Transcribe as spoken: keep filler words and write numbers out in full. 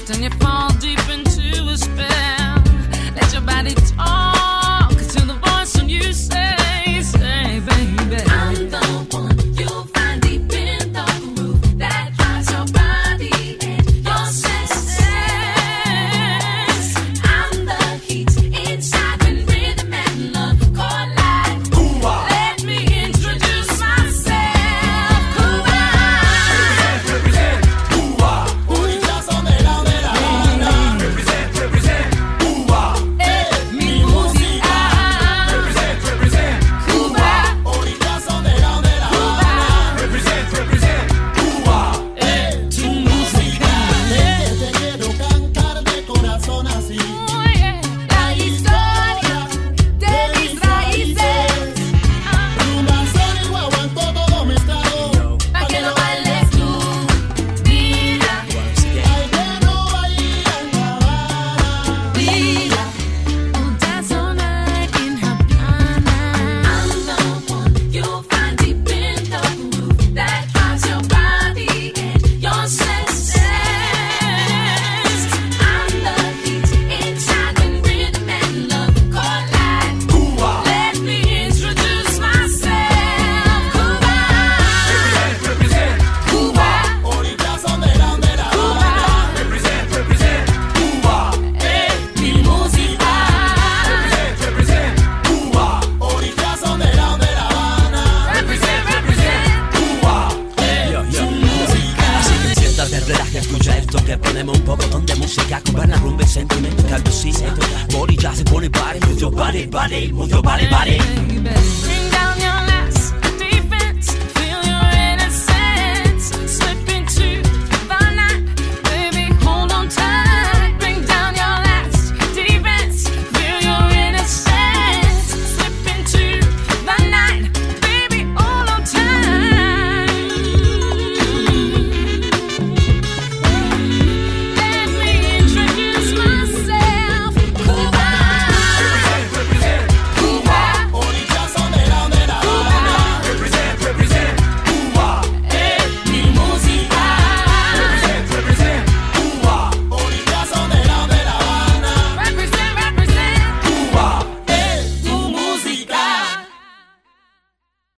and you fall deep into a spell. Let your body talk to the voice when you say, say, baby, I'm the one you'll find deep in the groove that drives your body and your senses. I'm the heat inside when rhythm and love collide. Cuba. Let me introduce myself. Cuba. Represent, represent. Cuba. Orillas donde la de La Habana. Represent, represent. Cuba. eh, mi música. Represent, represent. Cuba, Orillas donde la de La Habana. Represent, represent. Cuba. eh, tu música. Que te quiero cantar de corazón así. Oye, la historia de mis raíces. Rumba, son y guaguancó todo mezclado. Pa' que lo bailes tú, mira, Ay, que no baila en La Habana. mira. Oh, dance all night in Havana. I'm the one you'll find deep in the groove that drives your body and your senses. I'm the heat inside when rhythm and love collide. Cuba. Let me introduce myself. Cuba. Represent, Cuba, Orillas donde la de La Habana. Represent, represent. Cuba. eh, mi música. Represent, represent. Cuba. Orillas donde la de La Habana. Represent, represent. Cuba. Yo, yo. Así que siéntate, relaja, escucha esto que ponemos un poco de música con buena rumba y sentimiento caldo sí. Body ya se pone body, move your body, body, move your body, body. Baby,